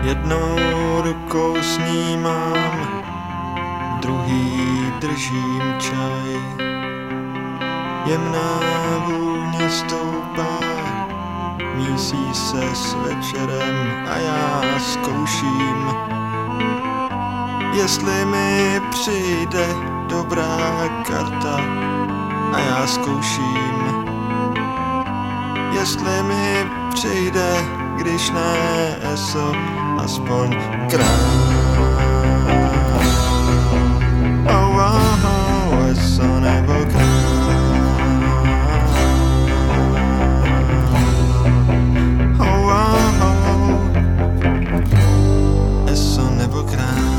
Jednou rukou snímám, druhý držím čaj. Jemná vůně stoupá, mísí se s večerem a já zkouším, jestli mi přijde dobrá karta. A já zkouším, jestli mi přijde, když ne eso, aspoň král. Eso nebo král. Eso nebo král.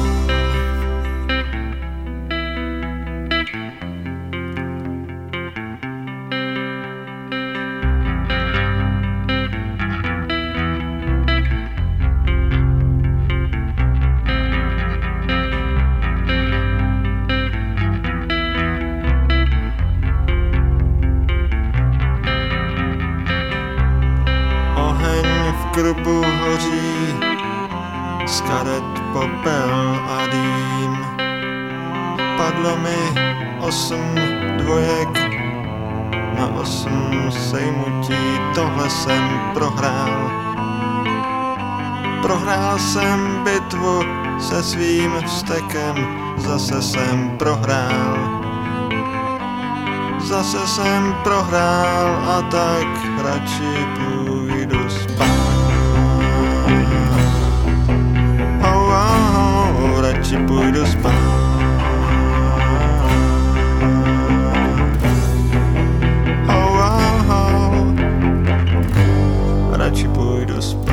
V krubu hoří, z karet popel a dým. Padlo mi 8 dvojek na 8 sejmutí, tohle jsem prohrál. Prohrál jsem bitvu se svým vztekem, zase jsem prohrál. Zase jsem prohrál a tak radši půjdu spát. Radši půjdu spát. Radši půjdu spát.